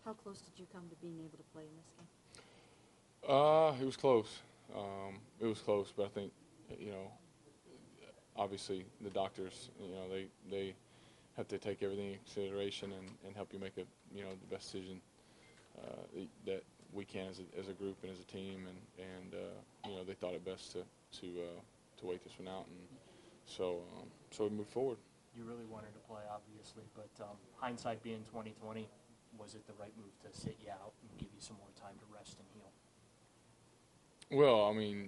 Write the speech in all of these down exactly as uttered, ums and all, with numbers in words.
How close did you come to being able to play in this game? Uh, it was close. Um, it was close, but I think, you know, obviously the doctors, you know, they they have to take everything in consideration and, and help you make a, you know, the best decision uh, that we can as a, as a group and as a team, and and uh, you know, they thought it best to to uh, to wait this one out, and so um, so we moved forward. You really wanted to play, obviously, but um, hindsight being twenty twenty, was it the right move to sit you out and give you some more time to rest and heal? Well, I mean,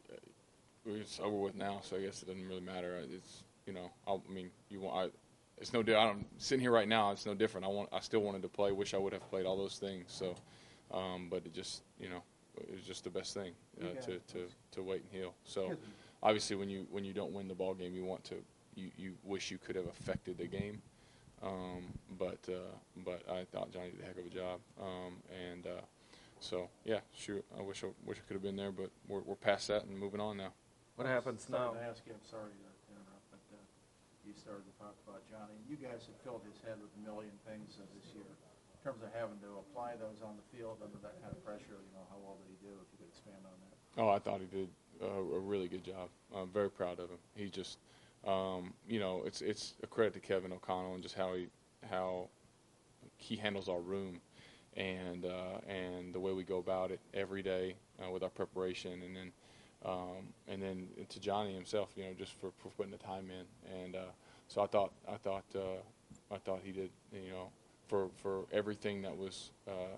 it's over with now, so I guess it doesn't really matter. It's, you know, I mean, you want. I, it's no. I'm sitting here right now. It's no different. I want. I still wanted to play. Wish I would have played all those things. So, um, but it just, you know, it was just the best thing uh, to, to to wait and heal. So, obviously, when you when you don't win the ball game, you want to. You, you wish you could have affected the game. Um, but uh, but I thought Johnny did a heck of a job. Um, and uh, so yeah, sure. I wish I wish I could have been there, but we're we're past that and moving on now. What happens now? I ask you, I'm sorry to interrupt, but uh, you started to talk about Johnny. You guys have filled his head with a million things uh, this year. In terms of having to apply those on the field under that kind of pressure, you know, how well did he do? If you could expand on that. Oh, I thought he did uh, a really good job. I'm very proud of him. He just, um, you know, it's it's a credit to Kevin O'Connell and just how he how he handles our room, and uh, and the way we go about it every day uh, with our preparation, and then. Um, and then to Johnny himself, you know, just for, for putting the time in, and uh, so I thought, I thought, uh, I thought he did, you know, for, for everything that was,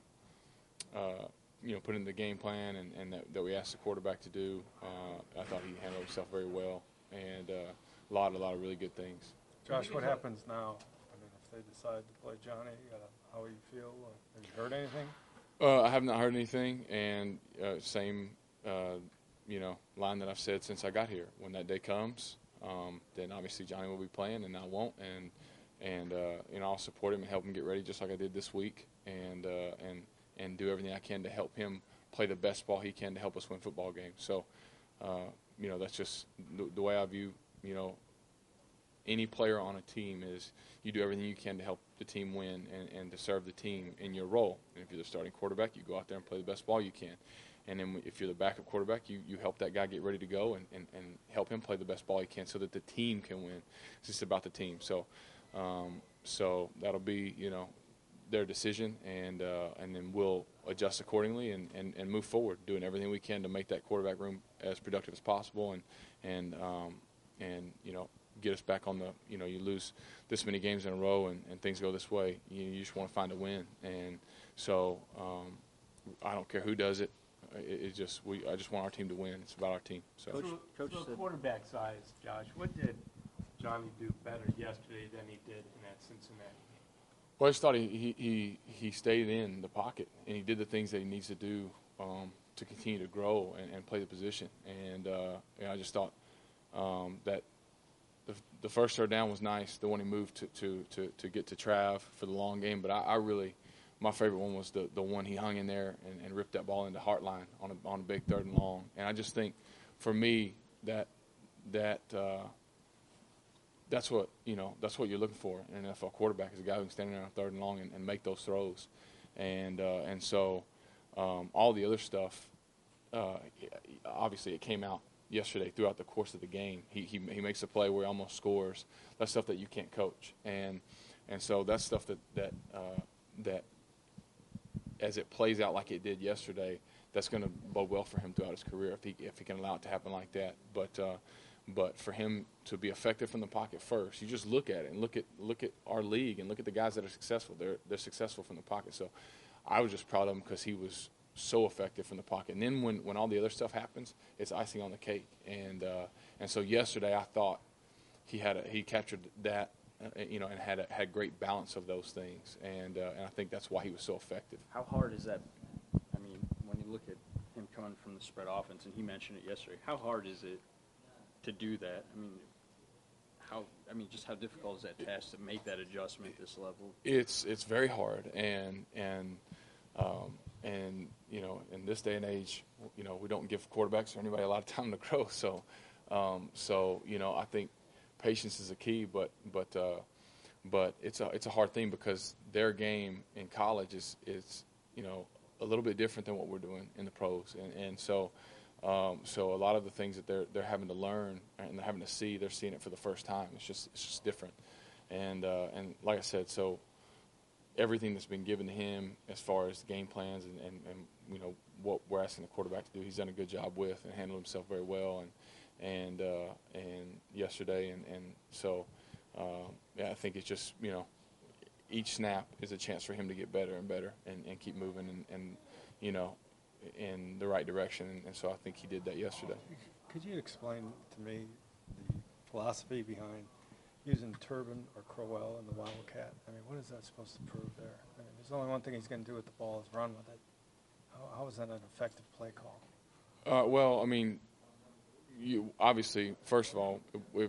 uh, uh, you know, put in the game plan and, and that, that we asked the quarterback to do. Uh, I thought he handled himself very well, and uh, a lot, a lot of really good things. Josh, what happens now? I mean, if they decide to play Johnny, uh, how you feel? Have you heard anything? Uh, I have not heard anything, and uh, same. Uh, you know, line that I've said since I got here. When that day comes, um, then obviously Johnny will be playing, and I won't. And and uh, you know, I'll support him and help him get ready, just like I did this week, and uh, and and do everything I can to help him play the best ball he can to help us win football games. So, uh, you know, that's just the, the way I view, you know, any player on a team is you do everything you can to help the team win and, and to serve the team in your role. And if you're the starting quarterback, you go out there and play the best ball you can. And then if you're the backup quarterback, you, you help that guy get ready to go and, and, and help him play the best ball he can so that the team can win. It's just about the team. So um, so that'll be, you know, their decision, and uh, and then we'll adjust accordingly and, and, and move forward, doing everything we can to make that quarterback room as productive as possible and, and, um, and you know, get us back on the, you know, you lose this many games in a row and, and things go this way. You, you just want to find a win. And so um, I don't care who does it. It, it just we. I just want our team to win. It's about our team. So, Coach, Coach so said, quarterback size, Josh, what did Johnny do better yesterday than he did in that Cincinnati game? Well, I just thought he, he, he, he stayed in the pocket, and he did the things that he needs to do um, to continue to grow and, and play the position. And, uh, and I just thought um, that the, the first third down was nice, the one he moved to, to, to, to get to Trav for the long game. But I, I really – my favorite one was the, the one he hung in there and, and ripped that ball into Hartline on a, on a big third and long. And I just think, for me, that that uh, that's what you know that's what you're looking for in an N F L quarterback, is a guy who can stand there on third and long and, and make those throws. And uh, and so um, all the other stuff, uh, obviously, it came out yesterday throughout the course of the game. He he he makes a play where he almost scores. That's stuff that you can't coach. And and so that's stuff that that uh, that. as it plays out like it did yesterday, that's going to bode well for him throughout his career if he if he can allow it to happen like that. But uh, but for him to be effective from the pocket first, you just look at it and look at look at our league and look at the guys that are successful. They're they're successful from the pocket. So I was just proud of him because he was so effective from the pocket. And then when, when all the other stuff happens, it's icing on the cake. And uh, and so yesterday I thought he had a, he captured that. Uh, you know, and had a, had great balance of those things, and uh, and I think that's why he was so effective. how hard is that? I mean, when you look at him coming from the spread offense, and he mentioned it yesterday, how hard is it to do that? I mean, how? I mean, just how difficult is that task to make that adjustment at this level? It's it's very hard, and and um, and you know, in this day and age, you know, we don't give quarterbacks or anybody a lot of time to grow. So, um, so you know, I think patience is a key, but but uh, but it's a it's a hard thing because their game in college is is you know a little bit different than what we're doing in the pros, and and so um, so a lot of the things that they're they're having to learn and they're having to see, they're seeing it for the first time. It's just it's just different, and uh, and like I said, so everything that's been given to him as far as game plans and, and, and you know what we're asking the quarterback to do, he's done a good job with and handled himself very well, and and uh, and yesterday, and and so uh, yeah, I think it's just you know. Each snap is a chance for him to get better and better and, and keep moving and, and, you know, in the right direction. And, and so I think he did that yesterday. Could you explain to me the philosophy behind using Turbin or Crowell in the Wildcat? I mean, what is that supposed to prove there? I mean, there's only one thing he's going to do with the ball is run with it. How, how is that an effective play call? Uh, well, I mean, you obviously, first of all, we,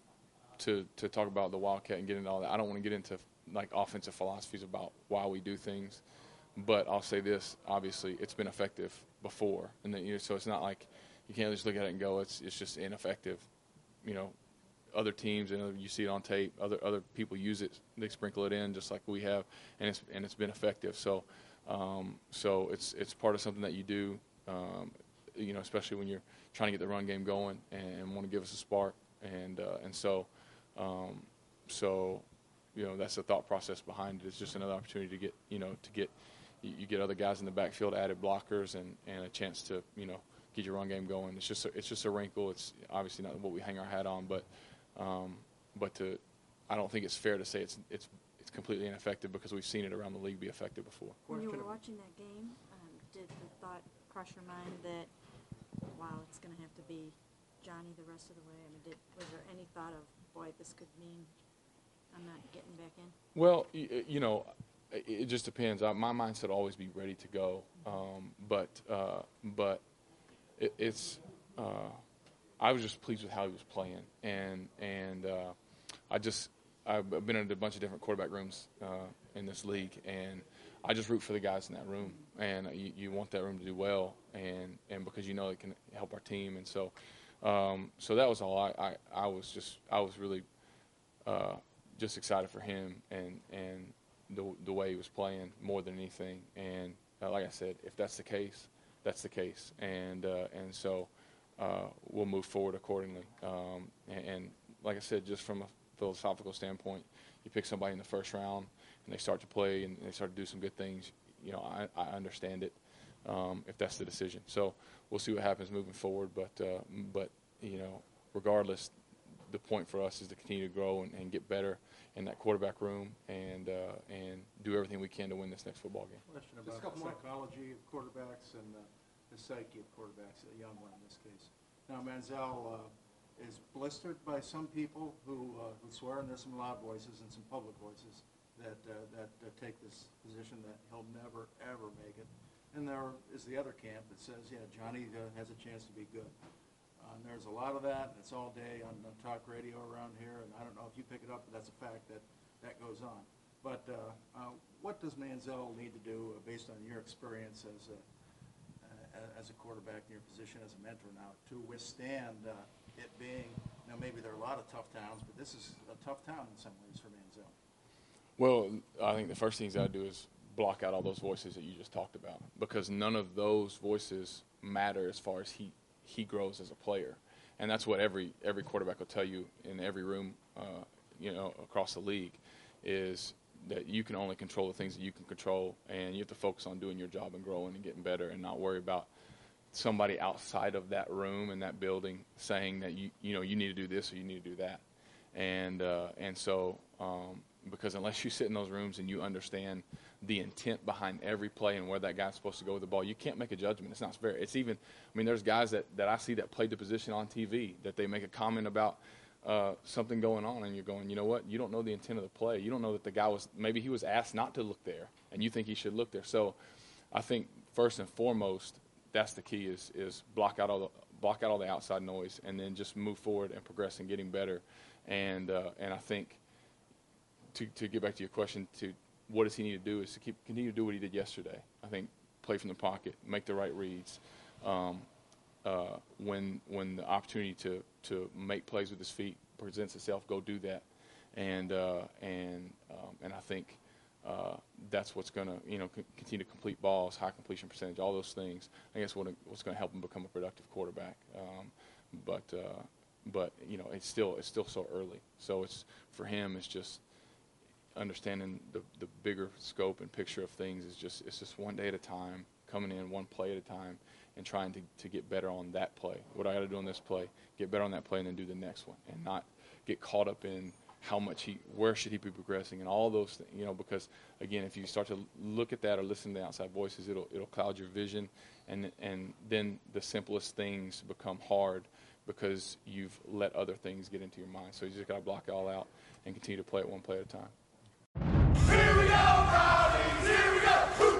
to to talk about the Wildcat and get into all that, I don't want to get into like offensive philosophies about why we do things, but I'll say this: obviously, it's been effective before, and then you know, so it's not like you can't just look at it and go, it's it's just ineffective. You know, other teams and you see it on tape. Other other people use it, they sprinkle it in just like we have, and it's and it's been effective. So, um, so it's it's part of something that you do. Um, you know, especially when you're trying to get the run game going and want to give us a spark, and uh, and so, um, so. You know, that's the thought process behind it. It's just another opportunity to get, you know, to get, you, you get other guys in the backfield, added blockers, and, and a chance to, you know, get your run game going. It's just, a, it's just a wrinkle. It's obviously not what we hang our hat on, but, um, but to, I don't think it's fair to say it's, it's, it's completely ineffective because we've seen it around the league be effective before. When you were Question. watching that game, um, did the thought cross your mind that, wow, it's going to have to be Johnny the rest of the way? I mean, did, was there any thought of, boy, this could mean I'm not getting back in? Well, you, you know, it, it just depends. I, my mindset will always be ready to go, um, but uh, but it, it's. Uh, I was just pleased with how he was playing, and and uh, I just I've been in a bunch of different quarterback rooms uh, in this league, and I just root for the guys in that room, and you, you want that room to do well, and, and because you know it can help our team, and so um, so that was all. I, I, I was just I was really. Uh, just excited for him and, and the the way he was playing more than anything. And uh, like I said, if that's the case, that's the case. And uh, and so uh, we'll move forward accordingly. Um, and, and like I said, just from a philosophical standpoint, you pick somebody in the first round and they start to play and they start to do some good things. You know, I, I understand it um, if that's the decision. So we'll see what happens moving forward. But uh, but you know, regardless, the point for us is to continue to grow and, and get better in that quarterback room and uh, and do everything we can to win this next football game. Question about the psychology of quarterbacks and uh, the psyche of quarterbacks, a young one in this case. Now, Manziel uh, is blistered by some people who, uh, who swear, and there's some loud voices and some public voices that, uh, that uh, take this position that he'll never, ever make it. And there is the other camp that says, yeah, Johnny uh, has a chance to be good. Uh, and there's a lot of that, and it's all day on, on talk radio around here, and I don't know if you pick it up, but that's a fact that that goes on. But uh, uh, what does Manziel need to do, uh, based on your experience as a, uh, as a quarterback in your position as a mentor now, to withstand uh, it being, you know, maybe there are a lot of tough towns, but this is a tough town in some ways for Manziel? Well, I think the first thing he's got to do is block out all those voices that you just talked about, because none of those voices matter as far as he he grows as a player. And that's what every every quarterback will tell you in every room, uh, you know, across the league, is that you can only control the things that you can control, and you have to focus on doing your job and growing and getting better and not worry about somebody outside of that room and that building saying that you you know you need to do this or you need to do that. And uh, and so um, because unless you sit in those rooms and you understand the intent behind every play and where that guy's supposed to go with the ball, you can't make a judgment. It's not fair. It's even, I mean, there's guys that, that I see that played the position on T V that they make a comment about uh, something going on, and you're going, you know what? You don't know the intent of the play. You don't know that the guy was, maybe he was asked not to look there, and you think he should look there. So I think first and foremost, that's the key is is block out all the block out all the outside noise, and then just move forward and progress and getting better. And uh, and I think to to get back to your question, to what does he need to do is to keep continue to do what he did yesterday. I think play from the pocket, make the right reads. Um, uh, when when the opportunity to, to make plays with his feet presents itself, go do that. And uh, and um, and I think uh, that's what's going to, you know, c- continue to complete balls, high completion percentage, all those things. I guess what what's going to help him become a productive quarterback. Um, but uh, but you know, it's still it's still so early. So it's for him, it's just understanding the the bigger scope and picture of things. Is just it's just one day at a time, coming in one play at a time, and trying to to get better on that play. What I got to do on this play, get better on that play, and then do the next one, and not get caught up in how much he, where should he be progressing, and all those things, you know, because again, if you start to look at that or listen to the outside voices, it'll it'll cloud your vision, and and then the simplest things become hard because you've let other things get into your mind. So you just got to block it all out and continue to play it one play at a time. Here we go, Rowdies! Here we go!